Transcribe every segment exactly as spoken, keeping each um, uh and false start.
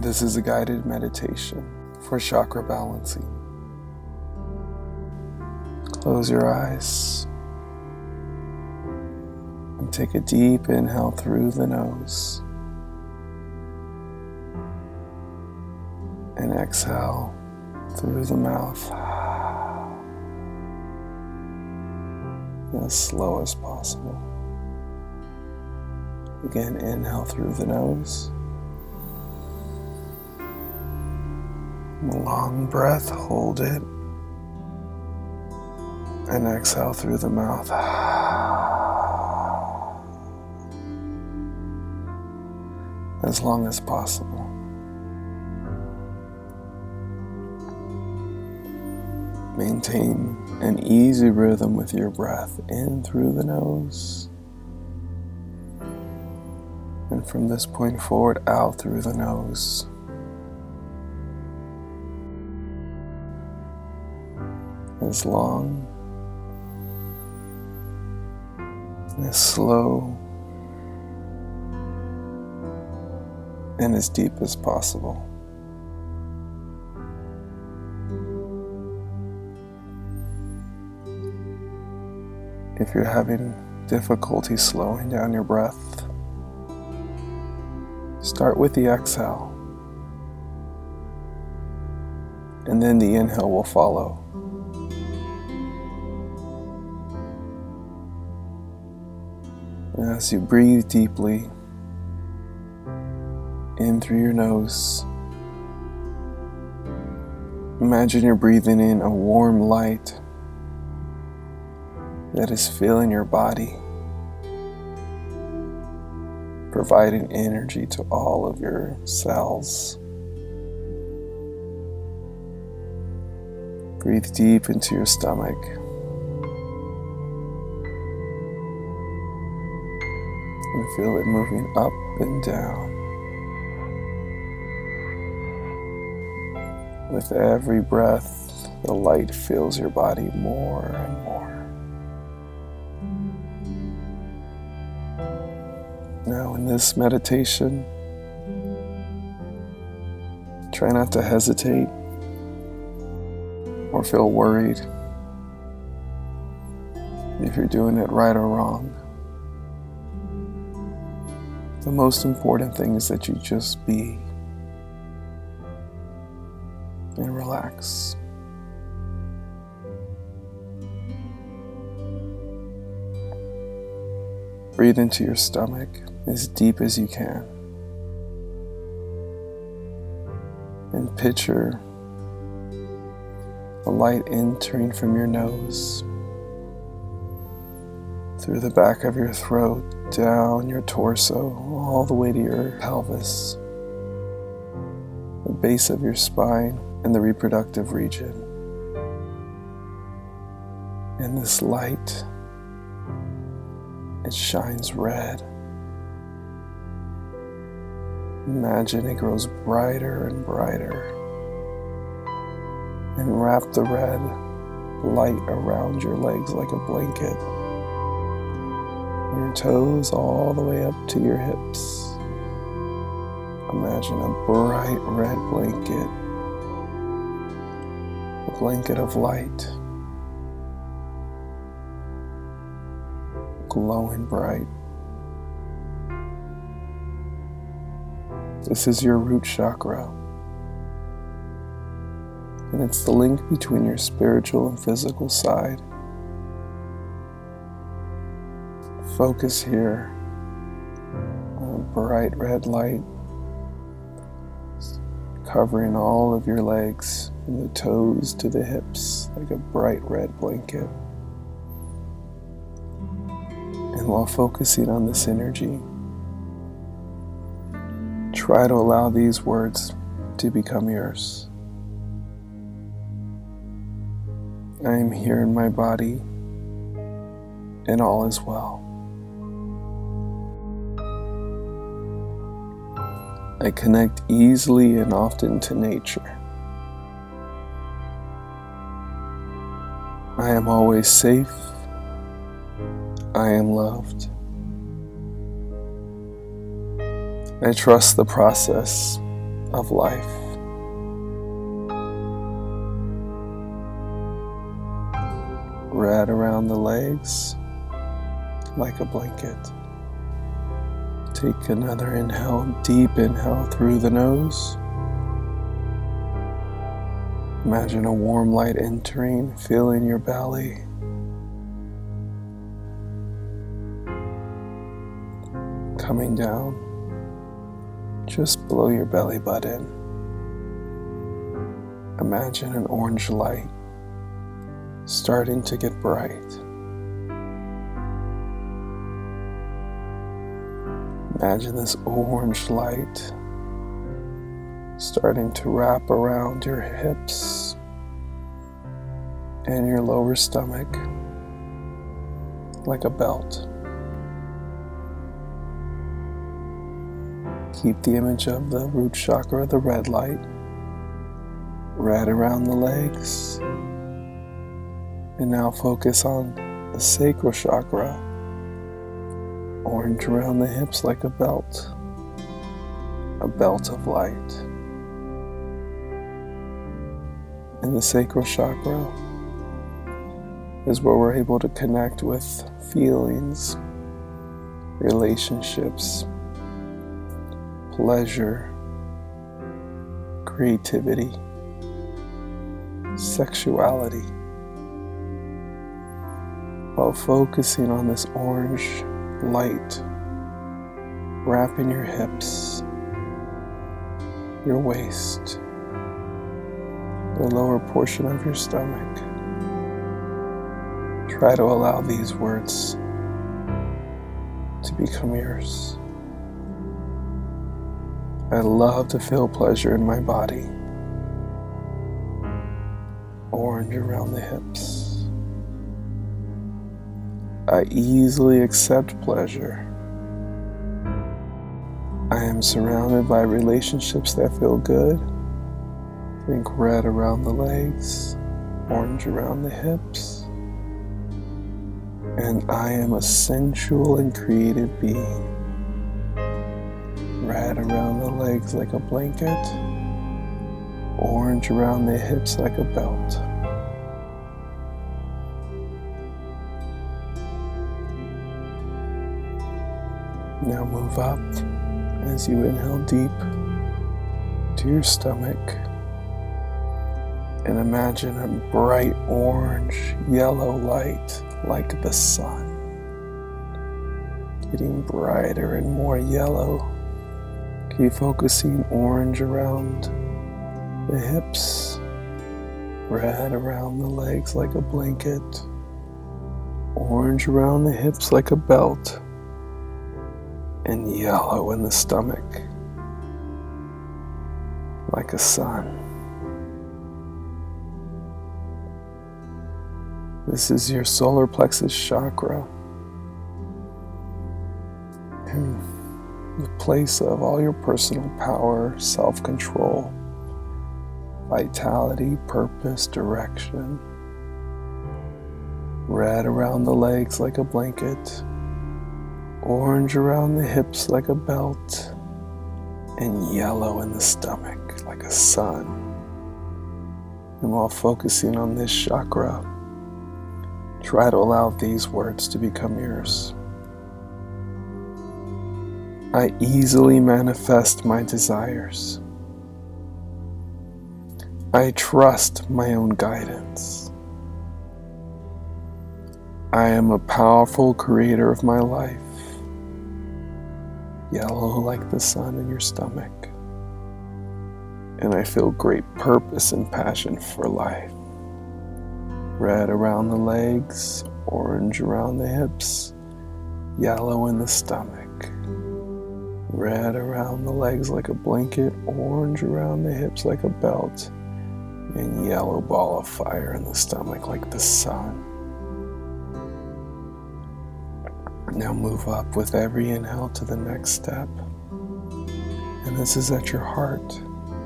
This is a guided meditation for chakra balancing. Close your eyes and take a deep inhale through the nose and exhale through the mouth as slow as possible. Again, inhale through the nose. Long breath, hold it. And exhale through the mouth. As long as possible. Maintain an easy rhythm with your breath in through the nose. And from this point forward, out through the nose. As long, as slow, and as deep as possible. If you're having difficulty slowing down your breath, start with the exhale, and then the inhale will follow. As you breathe deeply in through your nose, imagine you're breathing in a warm light that is filling your body, providing energy to all of your cells. Breathe deep into your stomach. And feel it moving up and down. With every breath, the light fills your body more and more. Now in this meditation, try not to hesitate or feel worried if you're doing it right or wrong. The most important thing is that you just be and relax. Breathe into your stomach as deep as you can. And picture a light entering from your nose, through the back of your throat, down your torso, all the way to your pelvis, the base of your spine, and the reproductive region. And this light, it shines red. Imagine it grows brighter and brighter, and wrap the red light around your legs like a blanket. Your toes all the way up to your hips. Imagine a bright red blanket, a blanket of light, glowing bright. This is your root chakra, and it's the link between your spiritual and physical side. Focus here on a bright red light covering all of your legs from the toes to the hips like a bright red blanket. And while focusing on this energy, try to allow these words to become yours. I am here in my body, and all is well. I connect easily and often to nature. I am always safe. I am loved. I trust the process of life. Red around the legs like a blanket. Take another inhale, deep inhale through the nose. Imagine a warm light entering, filling your belly. Coming down just below your belly button. Imagine an orange light starting to get bright. Imagine this orange light starting to wrap around your hips and your lower stomach like a belt. Keep the image of the root chakra, the red light, red around the legs. And now focus on the sacral chakra, orange around the hips like a belt, a belt of light. And the sacral chakra is where we're able to connect with feelings, relationships, pleasure, creativity, sexuality. While focusing on this orange light wrapping your hips, your waist, the lower portion of your stomach. Try to allow these words to become yours. I love to feel pleasure in my body. Orange around the hips. I easily accept pleasure. I am surrounded by relationships that feel good. Think red around the legs, orange around the hips. And I am a sensual and creative being. Red around the legs like a blanket, orange around the hips like a belt. Now move up as you inhale deep to your stomach and imagine a bright orange, yellow light like the sun, getting brighter and more yellow. Keep focusing orange around the hips, red around the legs like a blanket, orange around the hips like a belt, and yellow in the stomach like a sun. This is your solar plexus chakra, and the place of all your personal power, self-control, vitality, purpose, direction. Red around the legs like a blanket, orange around the hips like a belt, and yellow in the stomach like a sun. And while focusing on this chakra, try to allow these words to become yours. I easily manifest my desires. I trust my own guidance. I am a powerful creator of my life. Yellow like the sun in your stomach. And I feel great purpose and passion for life. Red around the legs, orange around the hips, yellow in the stomach. Red around the legs like a blanket, orange around the hips like a belt, and yellow ball of fire in the stomach like the sun. Now move up with every inhale to the next step. And this is at your heart.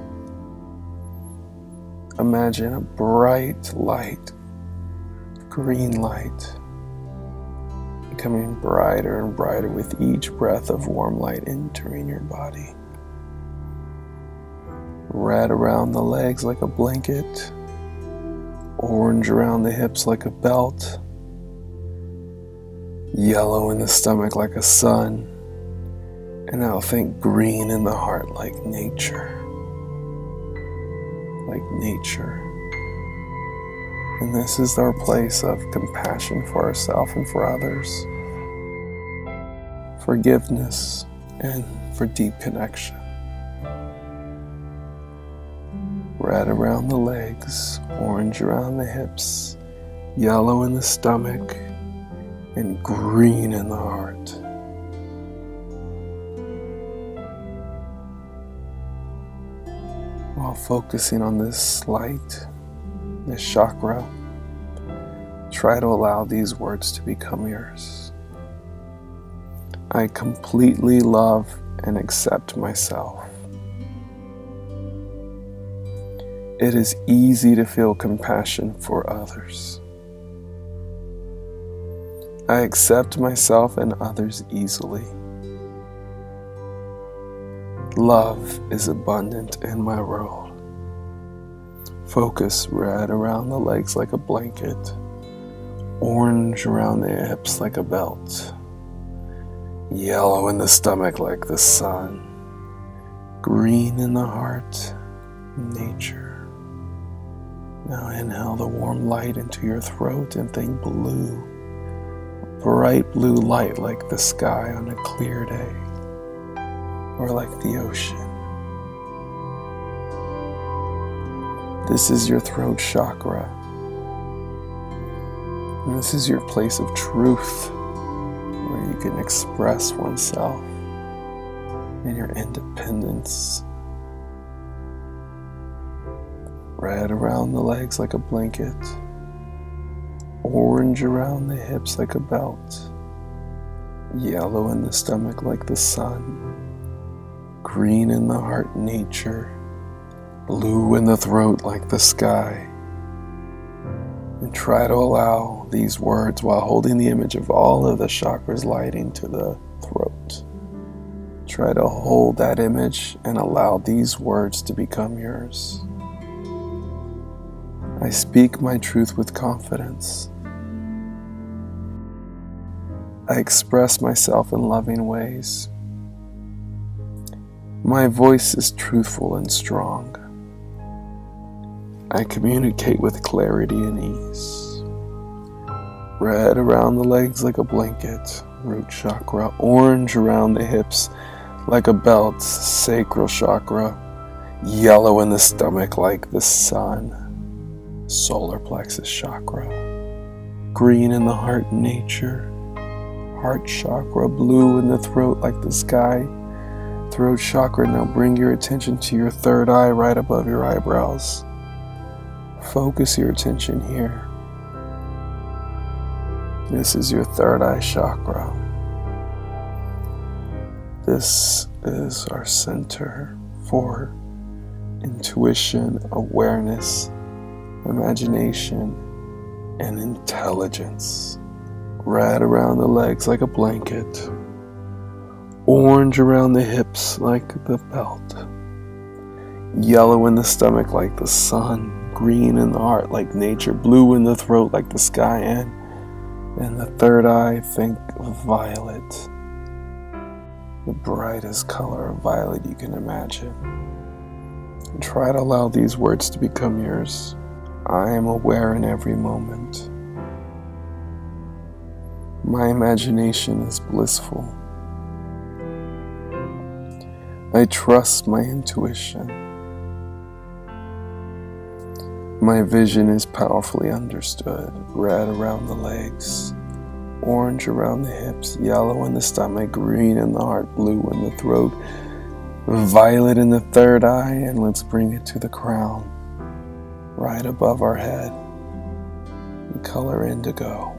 Imagine a bright light, green light, becoming brighter and brighter with each breath of warm light entering your body. red around the legs like a blanket, orange around the hips like a belt, yellow in the stomach like a sun, and now think green in the heart like nature. Like nature. And this is our place of compassion for ourselves and for others, forgiveness, and for deep connection. Red around the legs, orange around the hips, yellow in the stomach, and green in the heart. While focusing on this light, this chakra, try to allow these words to become yours. I completely love and accept myself. It is easy to feel compassion for others. I accept myself and others easily. Love is abundant in my world. Focus red around the legs like a blanket, orange around the hips like a belt, yellow in the stomach like the sun, green in the heart, nature. Now inhale the warm light into your throat and think blue, bright blue light like the sky on a clear day, or like the ocean. This is your throat chakra. And this is your place of truth, where you can express oneself and your independence. Red around the legs like a blanket, orange around the hips like a belt, yellow in the stomach like the sun, green in the heart, nature, blue in the throat like the sky. And try to allow these words while holding the image of all of the chakras lighting to the throat. Try to hold that image and allow these words to become yours. I speak my truth with confidence. I express myself in loving ways. My voice is truthful and strong. I communicate with clarity and ease. Red around the legs like a blanket, root chakra. Orange around the hips like a belt, sacral chakra. Yellow in the stomach like the sun, solar plexus chakra. Green in the heart, nature. Heart chakra. Blue in the throat like the sky. Throat chakra. Now bring your attention to your third eye right above your eyebrows. Focus your attention here. This is your third eye chakra. This is our center for intuition, awareness, imagination, and intelligence. Red around the legs like a blanket. Orange around the hips like the belt. Yellow in the stomach like the sun. Green in the heart like nature. Blue in the throat like the sky. And in the third eye, think of violet. The brightest color of violet you can imagine. And try to allow these words to become yours. I am aware in every moment. My imagination is blissful. I trust my intuition. My vision is powerfully understood. Red around the legs, orange around the hips, yellow in the stomach, green in the heart, blue in the throat, violet in the third eye, and let's bring it to the crown, right above our head. The color indigo.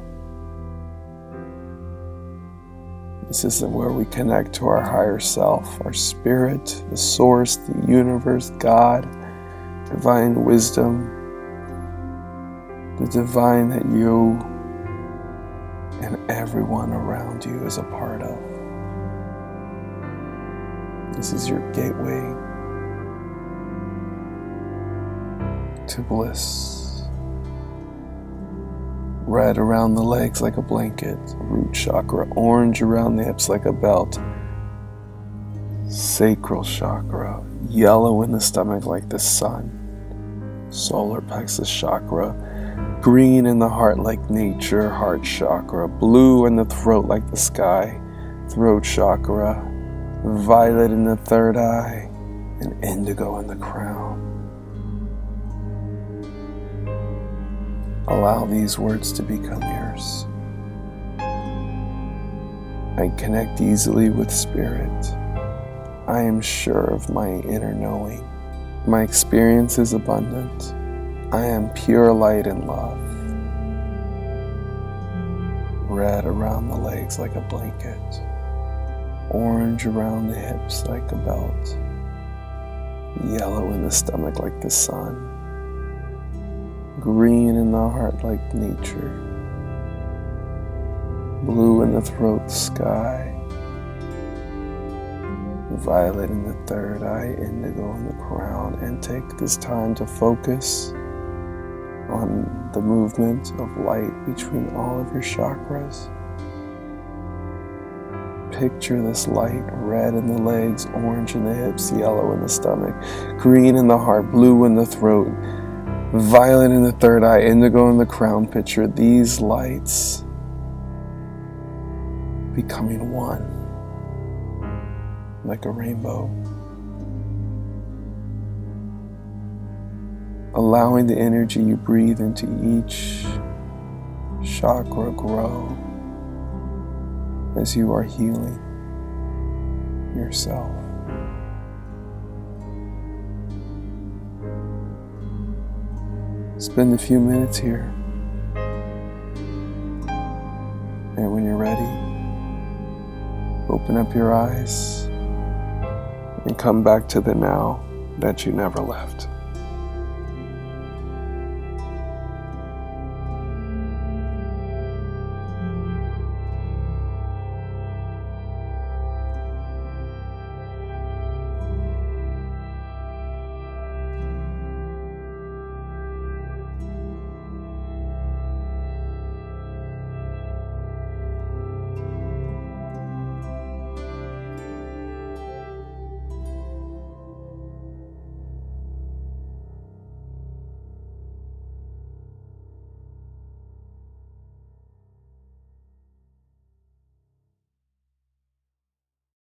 This is where we connect to our higher self, our spirit, the source, the universe, God, divine wisdom, the divine that you and everyone around you is a part of. This is your gateway to bliss. Red around the legs like a blanket, root chakra. Orange around the hips like a belt, sacral chakra. Yellow in the stomach like the sun, solar plexus chakra. Green in the heart like nature, heart chakra. Blue in the throat like the sky, throat chakra. Violet in the third eye, and indigo in the crown. Allow these words to become yours. I connect easily with spirit. I am sure of my inner knowing. My experience is abundant. I am pure light and love. Red around the legs like a blanket. Orange around the hips like a belt. Yellow in the stomach like the sun. Green in the heart like nature. Blue in the throat sky. Violet in the third eye, indigo in the crown. And take this time to focus on the movement of light between all of your chakras. Picture this light, red in the legs, orange in the hips, yellow in the stomach, green in the heart, blue in the throat, violet in the third eye, indigo in the crown. Picture these lights becoming one, like a rainbow. Allowing the energy you breathe into each chakra grow as you are healing yourself. Spend a few minutes here, and when you're ready, open up your eyes and come back to the now that you never left.